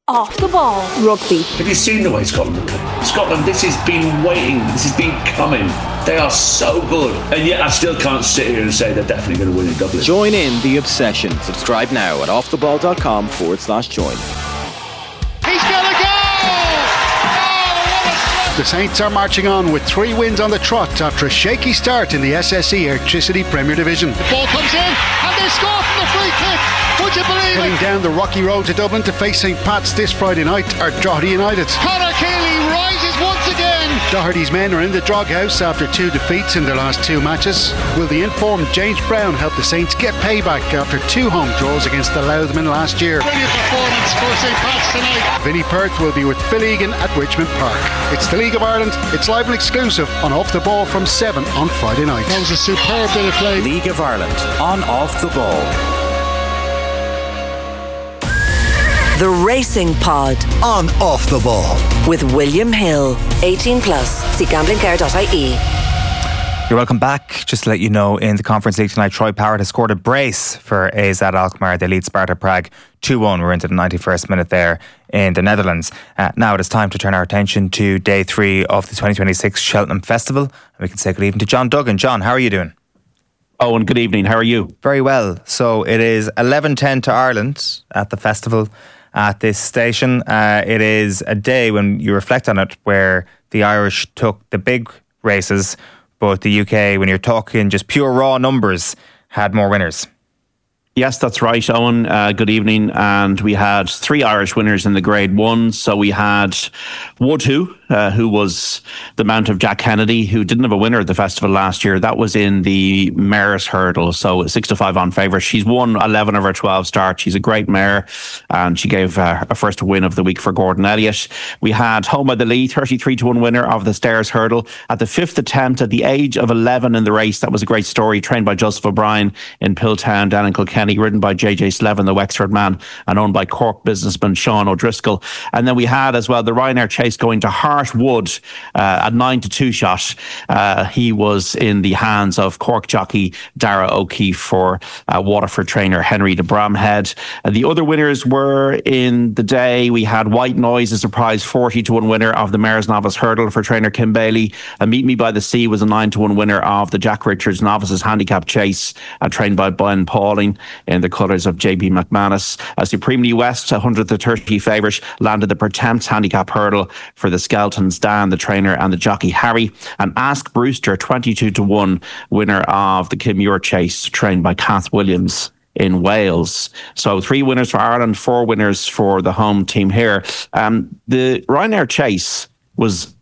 Off the Ball Rugby. Have you seen the way Scotland are playing? Scotland, this has been waiting, this has been coming. They are so good, and yet I still can't sit here and say they're definitely going to win in Dublin. Join in the obsession. Subscribe now at offtheball.com/join. He's got a goal! The Saints are marching on with 3 wins on the trot after a shaky start in the SSE Electricity Premier Division. The ball comes in and they score from the free kick. Would you believe Heading it? down the rocky road to Dublin to face St Pat's this Friday night are Doherty United. Conor Keeley rises once again. Doherty's men are in the droghouse after 2 defeats in their last 2 matches. Will the informed James Brown help the Saints get payback after 2 home draws against the Loudhmen last year? Brilliant performance for St Pat's tonight. Vinnie Perth will be with Phil Egan at Richmond Park. It's the League of Ireland. It's live and exclusive on Off the Ball from 7 on Friday night. That was a superb bit of play. League of Ireland on Off the Ball. The Racing Pod on Off the Ball with William Hill. 18 plus. See gamblingcare.ie. You're welcome back. Just to let you know, in the Conference League tonight, Troy Parrott has scored a brace for AZ Alkmaar. They lead Sparta Prague 2-1. We're into the 91st minute there in the Netherlands. Now it is time to turn our attention to day 3 of the 2026 Cheltenham Festival. And we can say good evening to John Duggan. John, how are you doing? Oh, and good evening. How are you? Very well. So it is 11:10 to Ireland at the festival at this station. It is a day, when you reflect on it, where the Irish took the big races, but the UK, when you're talking just pure raw numbers, had more winners. Yes, that's right, Owen. Good evening. And we had 3 Irish winners in the Grade 1. So we had Woodhoo, who was the mount of Jack Kennedy, who didn't have a winner at the festival last year. That was in the mare's hurdle, so 6-5 on favourite. She's won 11 of her 12 starts. She's a great mare, and she gave a first win of the week for Gordon Elliott. We had Homa the Lee, 33-1 winner of the stairs hurdle at the 5th attempt at the age of 11 in the race. That was a great story, trained by Joseph O'Brien in Pilltown down in Kilkenny, ridden by JJ Slevin, the Wexford man, and owned by Cork businessman Sean O'Driscoll. And then we had as well the Ryanair Chase going to Hartwood at 9-2 shot. He was in the hands of Cork jockey Dara O'Keefe for Waterford trainer Henry de Bramhead. The other winners were in the day. We had White Noise, a surprise 40-1 winner of the Mares Novice Hurdle for trainer Kim Bailey. Meet Me by the Sea was a 9-1 winner of the Jack Richards Novices Handicap Chase, trained by Ben Pauling in the colours of JB McManus. Supremely West, 130 favourite, landed the Pertemps Handicap Hurdle for the Skeltons, Dan, the trainer, and the jockey Harry. And Ask Brewster, 22-1 winner of the Kimure Chase, trained by Kath Williams in Wales. So 3 winners for Ireland, 4 winners for the home team here. The Ryanair Chase was,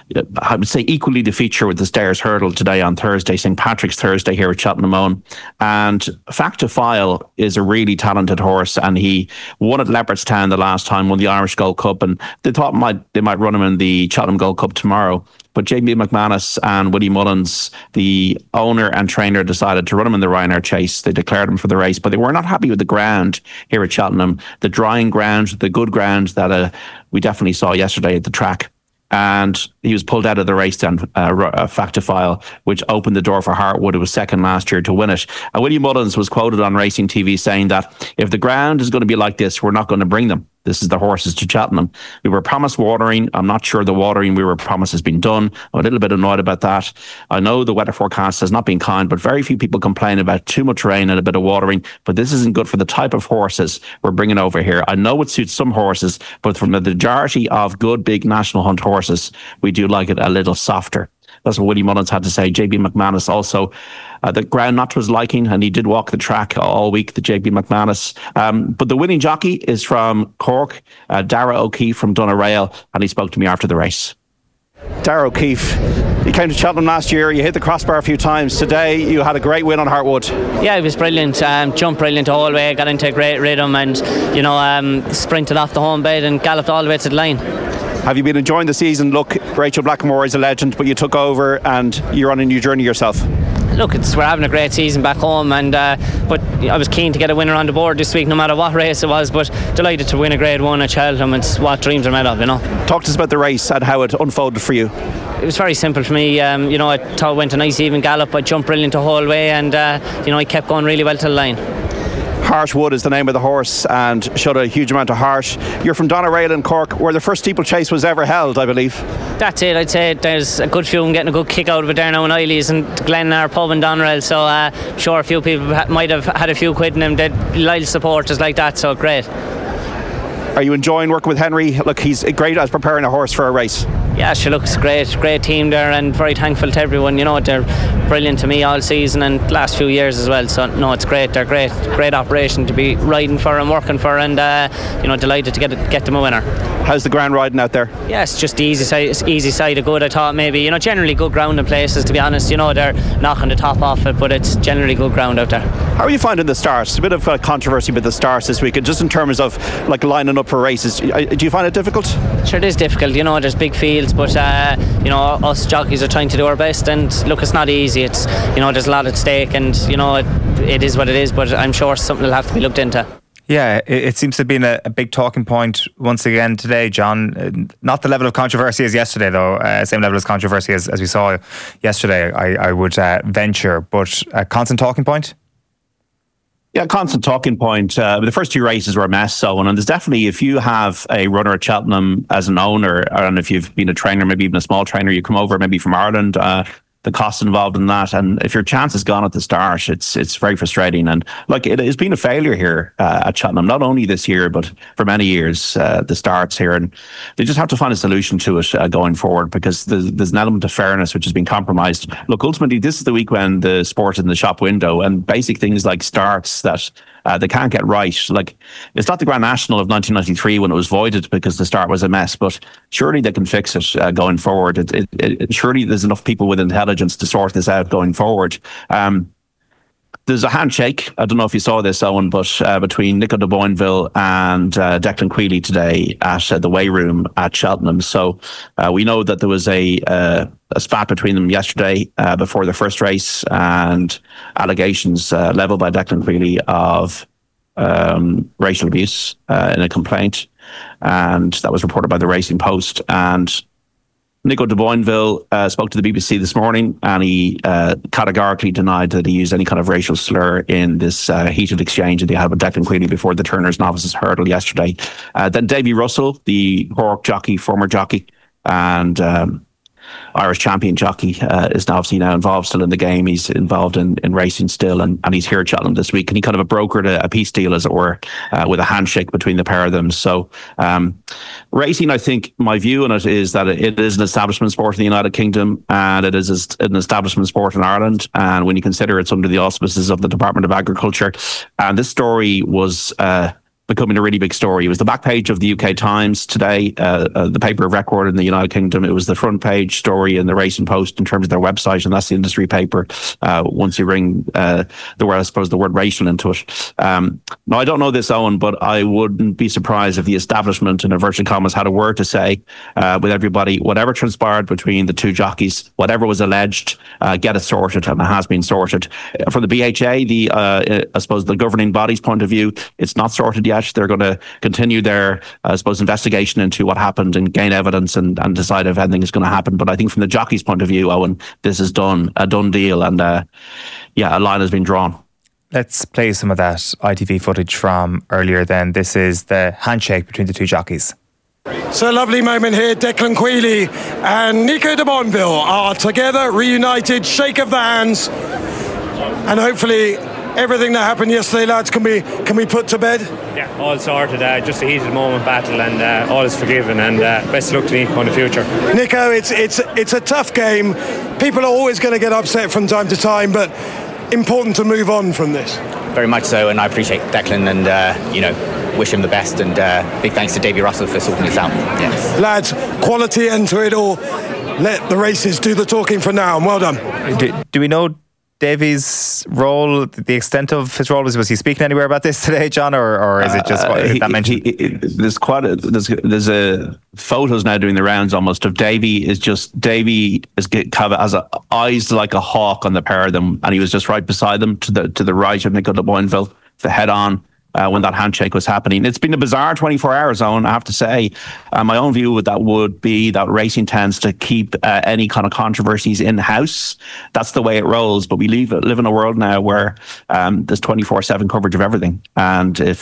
I would say, equally the feature with the stairs hurdle today on Thursday, St. Patrick's Thursday here at Cheltenham Own. And Factifile is a really talented horse, and he won at Leopardstown the last time, won the Irish Gold Cup, and they thought they might run him in the Cheltenham Gold Cup tomorrow. But JB McManus and Willie Mullins, the owner and trainer, decided to run him in the Ryanair Chase. They declared him for the race, but they were not happy with the ground here at Cheltenham, the drying ground, the good ground that we definitely saw yesterday at the track. And he was pulled out of the race then, Factifile, which opened the door for Hartwood, who was second last year, to win it. William Mullins was quoted on Racing TV saying that if the ground is going to be like this, we're not going to bring them. This is the horses to Cheltenham. We were promised watering. I'm not sure the watering we were promised has been done. I'm a little bit annoyed about that. I know the weather forecast has not been kind, but very few people complain about too much rain and a bit of watering. But this isn't good for the type of horses we're bringing over here. I know it suits some horses, but from the majority of good, big national hunt horses, we do like it a little softer. That's what Willie Mullins had to say. JB McManus also, the ground not to his liking, and he did walk the track all week, the JB McManus. But the winning jockey is from Cork, Dara O'Keefe from Doneraile, and he spoke to me after the race. Dara O'Keefe, you came to Cheltenham last year, you hit the crossbar a few times. Today you had a great win on Hartwood. Yeah, it was brilliant. Jumped brilliant the whole way, got into a great rhythm, and sprinted off the home bed and galloped all the way to the line. Have you been enjoying the season? Look, Rachel Blackmore is a legend, but you took over and you're on a new journey yourself. Look, we're having a great season back home, and but I was keen to get a winner on the board this week, no matter what race it was. But delighted to win a Grade 1 at Cheltenham. It's what dreams are made of, Talk to us about the race and how it unfolded for you. It was very simple for me. I thought it went a nice even gallop. I jumped brilliant the whole way, and I kept going really well to the line. Heartwood is the name of the horse and showed a huge amount of heart. You're from Doneraile in Cork, where the first steeplechase was ever held, I believe. That's it. I'd say there's a good few of them getting a good kick out of it there now in Eiley's and Glennar pub in Doneraile, so I'm sure a few people might have had a few quid in them. They're loyal supporters like that, so great. Are you enjoying working with Henry? Look, he's great at preparing a horse for a race. Yeah, she looks great team there, and very thankful to everyone. You know, they're brilliant to me all season and last few years as well. So no, it's great. They're great operation to be riding for and working for, and delighted to get them a winner. How's the ground riding out there? Yeah, it's just the easy side of good. I thought maybe generally good ground in places. To be honest, they're knocking the top off it, but it's generally good ground out there. How are you finding the starts? A bit of controversy with the starts this weekend, just in terms of like lining up for races. Do you find it difficult? Sure, it is difficult. There's big fields, but us jockeys are trying to do our best. And look, it's not easy. It's there's a lot at stake, and it is what it is. But I'm sure something will have to be looked into. Yeah, it seems to have been a big talking point once again today, John. Not the level of controversy as yesterday, though. Same level of controversy as we saw yesterday, I would venture. But a constant talking point? Yeah, constant talking point. The first two races were a mess, and there's definitely, if you have a runner at Cheltenham as an owner, and if you've been a trainer, maybe even a small trainer, you come over maybe from Ireland, the cost involved in that, and if your chance is gone at the start, it's very frustrating. And like, it has been a failure here at Cheltenham, not only this year but for many years, the starts here, and they just have to find a solution to it going forward, because there's an element of fairness which has been compromised. Look, ultimately this is the week when the sport is in the shop window, and basic things like starts that they can't get right. Like, it's not the Grand National of 1993 when it was voided because the start was a mess, but surely they can fix it going forward. Surely there's enough people with intelligence to sort this out going forward. There's a handshake. I don't know if you saw this, Owen, but between Nico de Boinville and Declan Queally today at the weigh room at Cheltenham. So we know that there was a spat between them yesterday before the first race, and allegations levelled by Declan Queally of racial abuse in a complaint, and that was reported by the Racing Post. And Nico de Boinville spoke to the BBC this morning, and he categorically denied that he used any kind of racial slur in this heated exchange that he had with Declan Queally before the Turners Novices hurdle yesterday. Then Davy Russell, the Cork jockey, former jockey, and Irish champion jockey, is now obviously involved still in the game. He's involved in racing still, and he's here at Cheltenham this week, and he kind of brokered a peace deal, as it were, with a handshake between the pair of them. So racing, I think my view on it is that it is an establishment sport in the United Kingdom, and it is an establishment sport in Ireland, and when you consider it's under the auspices of the Department of Agriculture. And this story was becoming a really big story. It was the back page of the UK Times today, the paper of record in the United Kingdom. It was the front page story in the Racing Post in terms of their website, and that's the industry paper. Once you bring the word racial into it. Now, I don't know this, Owen, but I wouldn't be surprised if the establishment, in inverted commas, had a word to say with everybody. Whatever transpired between the two jockeys, whatever was alleged, get it sorted, and it has been sorted. From the BHA, I suppose the governing body's point of view, it's not sorted yet. They're going to continue their, investigation into what happened and gain evidence and decide if anything is going to happen. But I think from the jockey's point of view, Owen, this is a done deal, and a line has been drawn. Let's play some of that ITV footage from earlier then. This is the handshake between the two jockeys. It's a lovely moment here. Declan Queally and Nico de Boinville are together, reunited, shake of the hands, and hopefully everything that happened yesterday, lads, can be put to bed. Yeah, all sorted. Just a heated moment battle, and all is forgiven. And best of luck to Nico in the future. Nico, it's a tough game. People are always going to get upset from time to time, but important to move on from this. Very much so, and I appreciate Declan, and wish him the best. And big thanks to Davy Russell for sorting this out. Yes. Lads, quality end to it all. Let the races do the talking for now, and well done. Do we know Davy's role, the extent of his role? Was he speaking anywhere about this today, John, or is it just what that mentioned? There's a photos now doing the rounds almost of Davy has eyes like a hawk on the pair of them, and he was just right beside them to the right of Nico de Boinville, the head on. when that handshake was happening. It's been a bizarre 24 hours, Owen, I have to say. My own view with that would be that racing tends to keep any kind of controversies in-house. That's the way it rolls. But we live in a world now where there's 24/7 coverage of everything. And if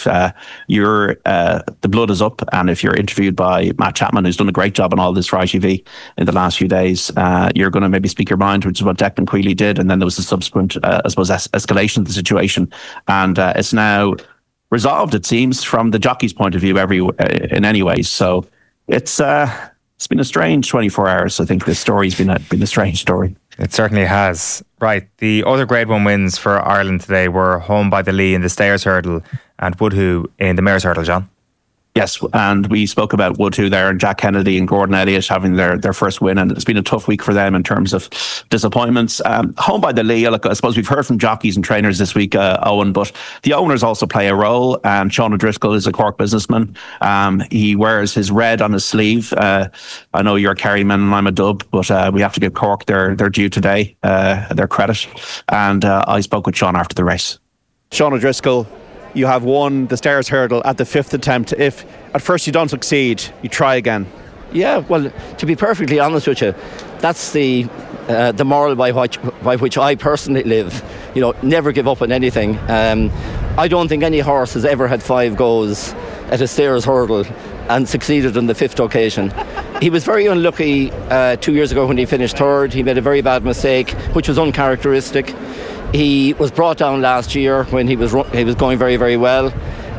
the blood is up, and if you're interviewed by Matt Chapman, who's done a great job on all this for ITV in the last few days, you're going to maybe speak your mind, which is what Declan Queally did. And then there was a subsequent, I suppose, escalation of the situation. And it's now resolved, it seems, from the jockey's point of view in any way. So it's been a strange 24 hours. I think this story's been a strange story. It certainly has. Right, the other Grade 1 wins for Ireland today were Home by the Lee in the Stayers Hurdle and Woodhoo in the Mares Hurdle, John. Yes, and we spoke about Woodhoo there, and Jack Kennedy and Gordon Elliott having their first win, and it's been a tough week for them in terms of disappointments. Home by the Lee, look, I suppose we've heard from jockeys and trainers this week, Owen, but the owners also play a role. Sean O'Driscoll is a Cork businessman. He wears his red on his sleeve. I know you're a Kerryman and I'm a Dub, but we have to give Cork their due today, their credit. And I spoke with Sean after the race. Sean O'Driscoll, you have won the Stayers Hurdle at the 5th attempt. If at first you don't succeed, you try again. Yeah, well, to be perfectly honest with you, that's the moral by which I personally live. You know, never give up on anything. I don't think any horse has ever had 5 goes at a Stayers Hurdle and succeeded on the 5th occasion. He was very unlucky 2 years ago when he finished 3rd. He made a very bad mistake, which was uncharacteristic. He was brought down last year when he was going very, very well.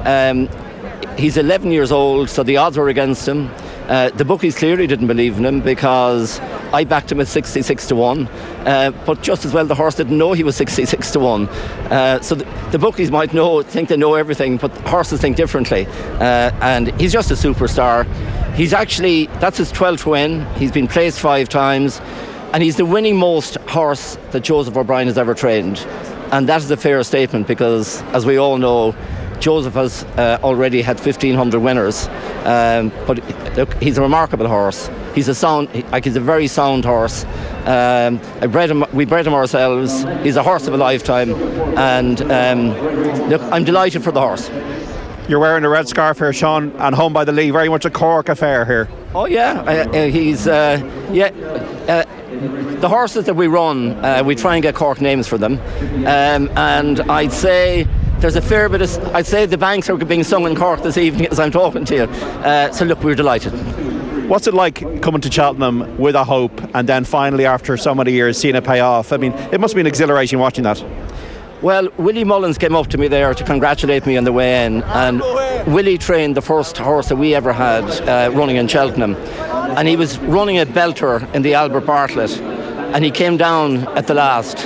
He's 11 years old, so the odds were against him. The bookies clearly didn't believe in him because I backed him at 66-1, but just as well the horse didn't know he was 66-1. So the bookies might think they know everything, but horses think differently. And he's just a superstar. That's his 12th win. He's been placed 5 times. And he's the winning most horse that Joseph O'Brien has ever trained. And that is a fair statement because, as we all know, Joseph has already had 1,500 winners. But look, he's a remarkable horse. He's a very sound horse. We bred him ourselves. He's a horse of a lifetime. And look, I'm delighted for the horse. You're wearing a red scarf here, Sean, and Home by the Lee, very much a Cork affair here. Oh yeah, the horses that we run, we try and get Cork names for them, and I'd say there's a fair bit of. I'd say the banks are being sung in Cork this evening as I'm talking to you. So look, we're delighted. What's it like coming to Cheltenham with a hope, and then finally, after so many years, seeing it pay off? I mean, it must be an exhilaration watching that. Well, Willie Mullins came up to me there to congratulate me on the way in, and Willie trained the first horse that we ever had running in Cheltenham, and he was running a belter in the Albert Bartlett, and he came down at the last.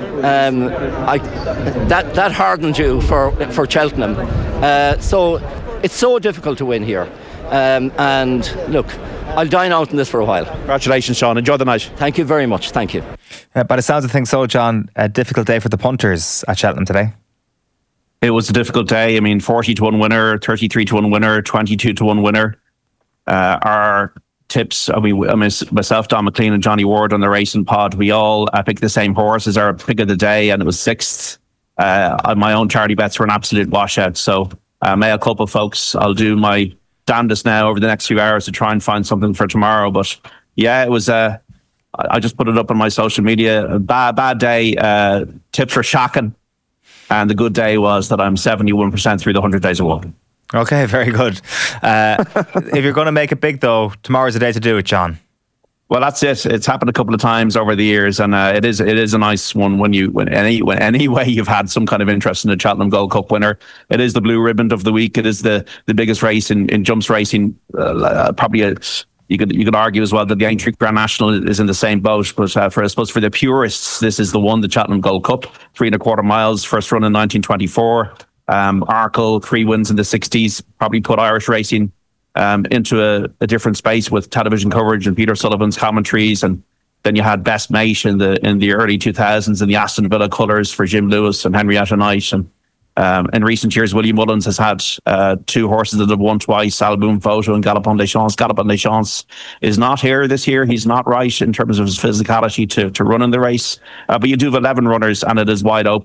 That hardened you for Cheltenham. So it's so difficult to win here, and look, I'll dine out in this for a while. Congratulations, Sean. Enjoy the night. Thank you very much. Thank you. By the sounds of things, so John, a difficult day for the punters at Cheltenham today. It was a difficult day. I mean, 40-1 winner, 33-1 winner, 22-1 winner. Our tips, myself, Don McLean and Johnny Ward on the racing pod, we all picked the same horse as our pick of the day, and it was 6th. My own charity bets were an absolute washout. So mea culpa, folks. I'll do my damnedest now over the next few hours to try and find something for tomorrow. But yeah, it was I just put it up on my social media. A bad day. Tips were shocking. And the good day was that I'm 71% through the 100 days of walking. Okay, very good. If you're going to make it big, though, tomorrow's the day to do it, John. Well, that's it. It's happened a couple of times over the years, and it is a nice one when any way you've had some kind of interest in the Cheltenham Gold Cup winner. It is the blue ribbon of the week. It is the biggest race in jumps racing. You could argue as well that the Aintree Grand National is in the same boat, but I suppose for the purists, this is the one, the Cheltenham Gold Cup, 3.25 miles, first run in 1924. Arkle, 3 wins in the 60s, probably put Irish racing into a different space with television coverage and Peter Sullivan's commentaries, and then you had Best Mate in the early 2000s in the Aston Villa colours for Jim Lewis and Henrietta Knight. And in recent years, Willie Mullins has had 2 horses that have won twice, Alboom Photo and Galopin des Champs. Galopin des Champs is not here this year. He's not right in terms of his physicality to run in the race. But you do have 11 runners and it is wide open.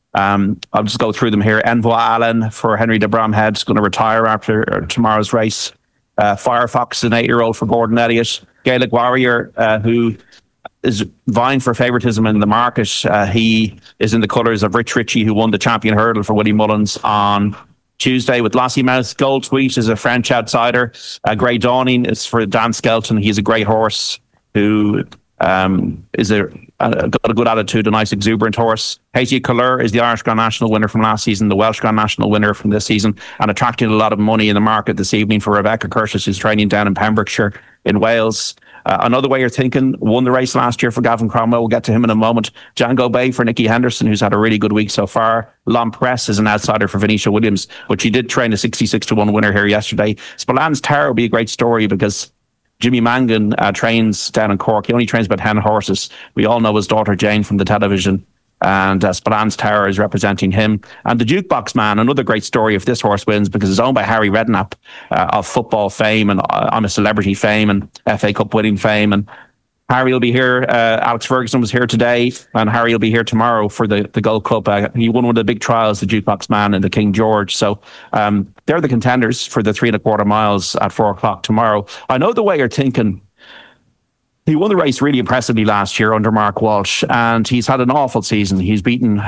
I'll just go through them here. Envoy Allen for Henry de Bromhead is going to retire after tomorrow's race. Firefox, an 8-year-old for Gordon Elliott. Gaelic Warrior, who is vying for favouritism in the market. He is in the colours of Rich Ritchie, who won the champion hurdle for Willie Mullins on Tuesday with Lossiemouth. Gold Sweet is a French outsider. Grey Dawning is for Dan Skelton. He's a great horse who is got a good attitude, a nice exuberant horse. Haiti Couleur is the Irish Grand National winner from last season, the Welsh Grand National winner from this season, and attracting a lot of money in the market this evening for Rebecca Curtis, who's training down in Pembrokeshire in Wales. Another Way You're Thinking won the race last year for Gavin Cromwell. We'll get to him in a moment. Django Bay for Nicky Henderson, who's had a really good week so far. Lom Press is an outsider for Venetia Williams, but she did train a 66-1 winner here yesterday. Spillane Tower will be a great story because Jimmy Mangan trains down in Cork. He only trains about 10 horses. We all know his daughter Jane from the television, and Spillane Tower is representing him. And the Jukebox Man, another great story if this horse wins, because it's owned by Harry Redknapp of football fame and I'm a Celebrity fame and FA Cup winning fame. And Harry will be here. Alex Ferguson was here today, and Harry will be here tomorrow for the Gold Cup. He won one of the big trials, the Jukebox Man and the King George. So they're the contenders for the 3.25 miles at 4:00 tomorrow. I know the way you're thinking. He won the race really impressively last year under Mark Walsh, and he's had an awful season. He's beaten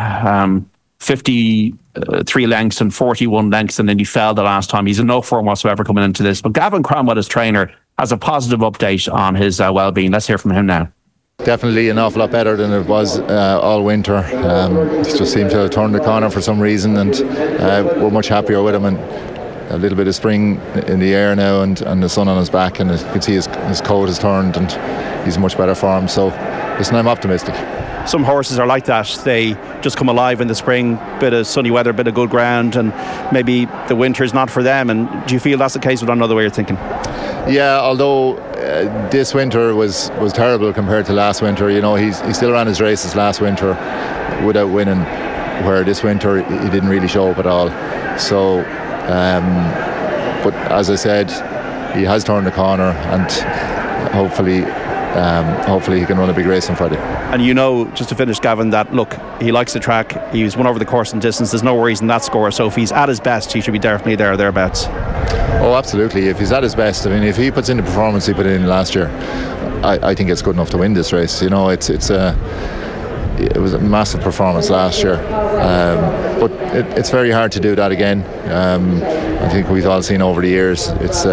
53 lengths and 41 lengths, and then he fell the last time. He's in no form whatsoever coming into this. But Gavin Cromwell, his trainer, has a positive update on his well-being. Let's hear from him now. Definitely an awful lot better than it was all winter. It just seemed to have turned the corner for some reason, and we're much happier with him. And a little bit of spring in the air now, and the sun on his back, and you can see his coat has turned, and he's in much better form. So listen, I'm optimistic. Some horses are like that. They just come alive in the spring, bit of sunny weather, bit of good ground, and maybe the winter's not for them. And do you feel that's the case with Another Way You're Thinking? Yeah, although this winter was terrible compared to last winter. You know, he still ran his races last winter without winning, where this winter he didn't really show up at all. So but as I said, he has turned the corner, and hopefully he can run a big race on Friday. And you know, just to finish, Gavin, that look, he likes the track. He's won over the course and distance. There's no worries in that score. So if he's at his best, he should be definitely there or thereabouts. Oh, absolutely. If he's at his best, I mean, if he puts in the performance he put in last year, I think it's good enough to win this race. You know, it was a massive performance last year, but it's very hard to do that again. I think we've all seen over the years. It's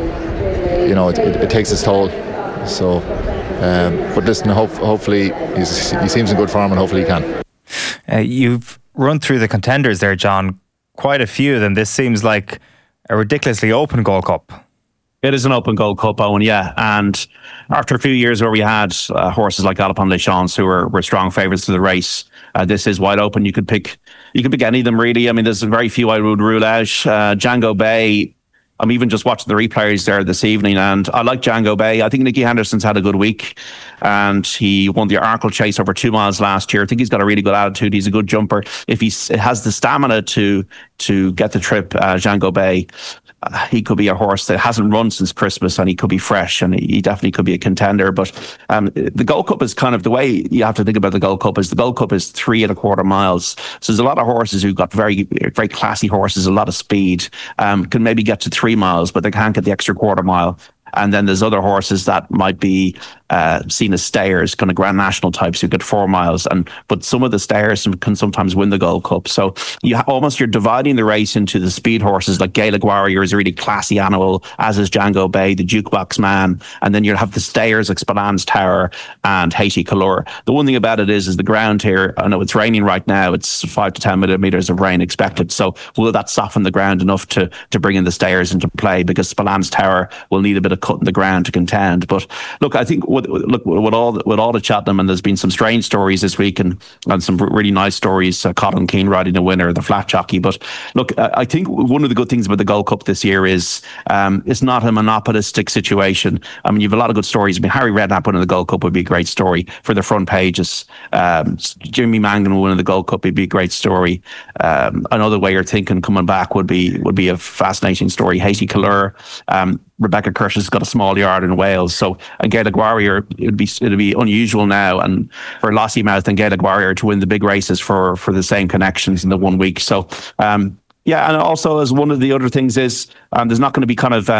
it takes its toll. So, but listen, hopefully he seems in good form, and hopefully he can. You've run through the contenders there, John. Quite a few of them. This seems like a ridiculously open Gold Cup. It is an open Gold Cup, Owen, yeah. And after a few years where we had horses like Alpine Les Champs who were strong favourites to the race, this is wide open. You could pick any of them, really. I mean, there's very few I would rule out. Django Bay, I'm even just watching the replays there this evening, and I like Django Bay. I think Nicky Henderson's had a good week, and he won the Arkle Chase over 2 miles last year. I think he's got a really good attitude. He's a good jumper. If he has the stamina to get the trip, Django Bay, he could be a horse that hasn't run since Christmas, and he could be fresh, and he definitely could be a contender. But the Gold Cup is kind of the way you have to think about the Gold Cup is 3.25 miles. So there's a lot of horses who've got very, very classy horses, a lot of speed, can maybe get to 3 miles, but they can't get the extra quarter mile. And then there's other horses that might be seen as stayers, kind of Grand National types who get 4 miles. But some of the stayers can sometimes win the Gold Cup. So you're dividing the race into the speed horses, like Gaelic Warrior is a really classy animal, as is Django Bay, the Jukebox Man. And then you'll have the stayers like Spillane Tower and Haiti Couleur. The one thing about it is the ground here, I know it's raining right now, it's 5 to 10 millimetres of rain expected. So will that soften the ground enough to bring in the stayers into play? Because Spillane Tower will need a bit of cutting the ground to contend. But look, I think with all the Cheltenham, and there's been some strange stories this week and some really nice stories. Colin Keane riding a winner, the flat jockey. But look, I think one of the good things about the Gold Cup this year is it's not a monopolistic situation. I mean, you have a lot of good stories. I mean, Harry Redknapp winning the Gold Cup would be a great story for the front pages. Jimmy Mangan winning the Gold Cup would be a great story. Another Way You're Thinking coming back would be a fascinating story. Haiti Couleur. Rebecca Curtis has got a small yard in Wales. So a Gaelic Warrior, it'd be unusual now, and for Lossiemouth and Gaelic Warrior to win the big races for the same connections in the 1 week. So yeah, and also as one of the other things is there's not going to be kind of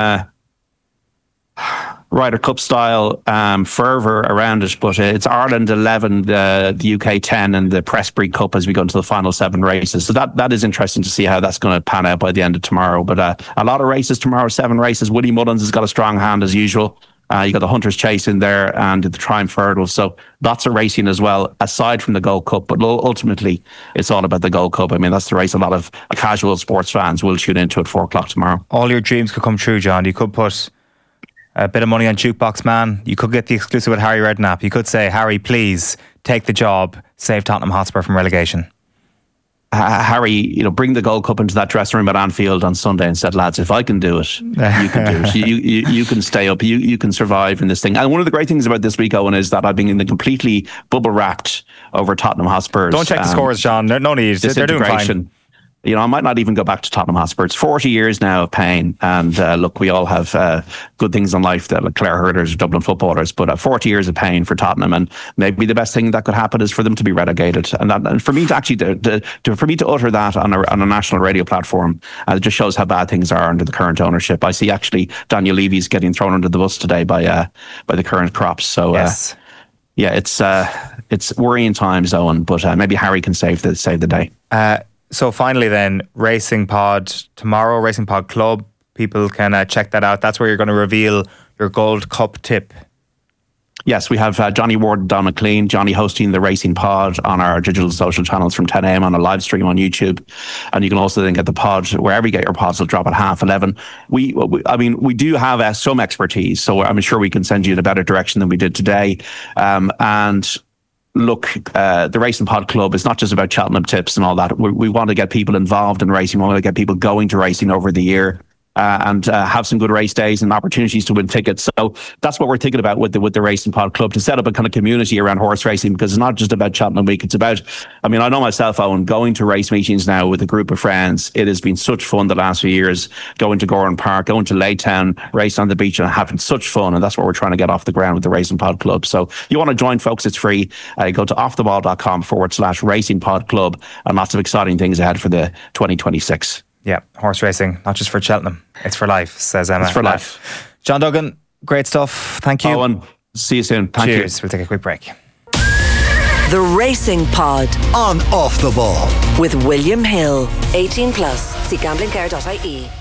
Ryder Cup style fervour around it, but it's Ireland 11, the UK 10, and the Prestbury Cup as we go into the final 7 races. So that is interesting to see how that's going to pan out by the end of tomorrow. But a lot of races tomorrow, 7 races. Woody Mullins has got a strong hand as usual. You got the Hunter's Chase in there and the Triumph Hurdle. So lots of racing as well, aside from the Gold Cup. But ultimately, it's all about the Gold Cup. I mean, that's the race a lot of casual sports fans will tune into at 4 o'clock tomorrow. All your dreams could come true, John. You could put a bit of money on Jukebox Man. You could get the exclusive with Harry Redknapp. You could say, Harry, please take the job, save Tottenham Hotspur from relegation. Harry, bring the Gold Cup into that dressing room at Anfield on Sunday and said, lads, if I can do it, you can do it. You can stay up. You can survive in this thing. And one of the great things about this week, Owen, is that I've been completely bubble wrapped over Tottenham Hotspurs. Don't check the scores, John. No need. They're doing fine. I might not even go back to Tottenham Hotspur. It's 40 years now of pain. And look, we all have good things in life, like Claire Herders, Dublin footballers, but 40 years of pain for Tottenham. And maybe the best thing that could happen is for them to be relegated. And for me to actually, for me to utter that on a national radio platform, it just shows how bad things are under the current ownership. I see actually Daniel Levy's getting thrown under the bus today by the current crops. So, yes. Yeah, it's worrying times, Owen, but maybe Harry can save the day. So finally then, Racing Pod tomorrow, Racing Pod Club. People can check that out. That's where you're going to reveal your Gold Cup tip. Yes, we have Johnny Ward and Don McLean. Johnny hosting the Racing Pod on our digital social channels from 10 a.m. on a live stream on YouTube. And you can also then get the pod wherever you get your pods. Will drop at 11:30. We do have some expertise, so I'm sure we can send you in a better direction than we did today. And look, the Racing Pod Club is not just about Cheltenham tips and all that. We want to get people involved in racing. We want to get people going to racing over the year. And have some good race days and opportunities to win tickets. So that's what we're thinking about with the Racing Pod Club, to set up a kind of community around horse racing, because it's not just about Cheltenham Week. It's about, I know myself, Owen, going to race meetings now with a group of friends. It has been such fun the last few years, going to Goran Park, going to Laytown, race on the beach, and having such fun. And that's what we're trying to get off the ground with the Racing Pod Club. So you want to join, folks, it's free. Go to offtheball.com/Racing Pod Club, and lots of exciting things ahead for the 2026. Yeah, horse racing, not just for Cheltenham. It's for life, says Emma. It's for life. John Duggan, great stuff. Thank you. Owen, see you soon. Thank Cheers. you. We'll take a quick break. The Racing Pod on Off the Ball with William Hill. 18+. See gamblingcare.ie.